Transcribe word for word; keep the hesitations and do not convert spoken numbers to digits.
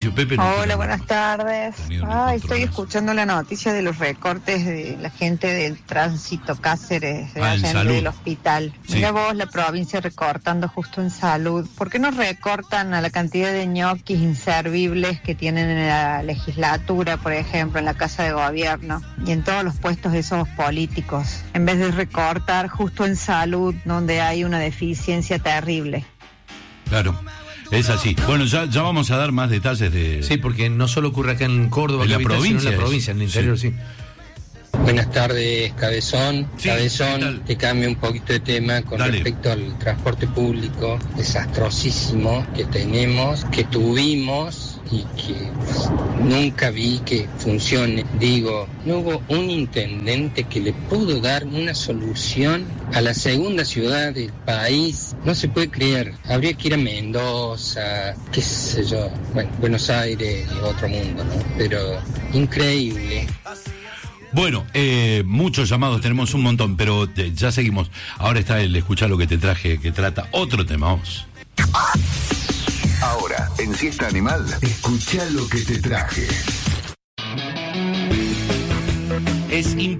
Pepe no Hola, tiene buenas tardes. Ay, estoy escuchando la noticia de los recortes de la gente del tránsito Cáceres, de Ah, en la gente salud. del hospital. Sí. Mira vos, la provincia recortando justo en salud. ¿Por qué no recortan a la cantidad de ñoquis inservibles que tienen en la legislatura, por ejemplo, en la Casa de Gobierno y en todos los puestos esos políticos? En vez de recortar justo en salud, donde hay una deficiencia terrible. Claro, es así. Bueno, ya, ya vamos a dar más detalles de... Sí, porque no solo ocurre acá en Córdoba, En la capital, provincia sino en la es- provincia, en el interior, sí. sí. Buenas tardes, Cabezón. Sí, ¿qué Cabezón, tal? te cambio un poquito de tema con Dale. respecto al transporte público desastrosísimo que tenemos, que tuvimos y que pues, nunca vi que funcione. Digo, no hubo un intendente que le pudo dar una solución a la segunda ciudad del país. No se puede creer. Habría que ir a Mendoza, qué sé yo, bueno, Buenos Aires y otro mundo, ¿no? Pero increíble. Bueno, eh, muchos llamados, tenemos un montón, pero eh, ya seguimos. Ahora está el escuchar lo que te traje, que trata otro tema. Vamos. Ahora, en Siesta Animal, escuchá lo que te traje. Es impresionante.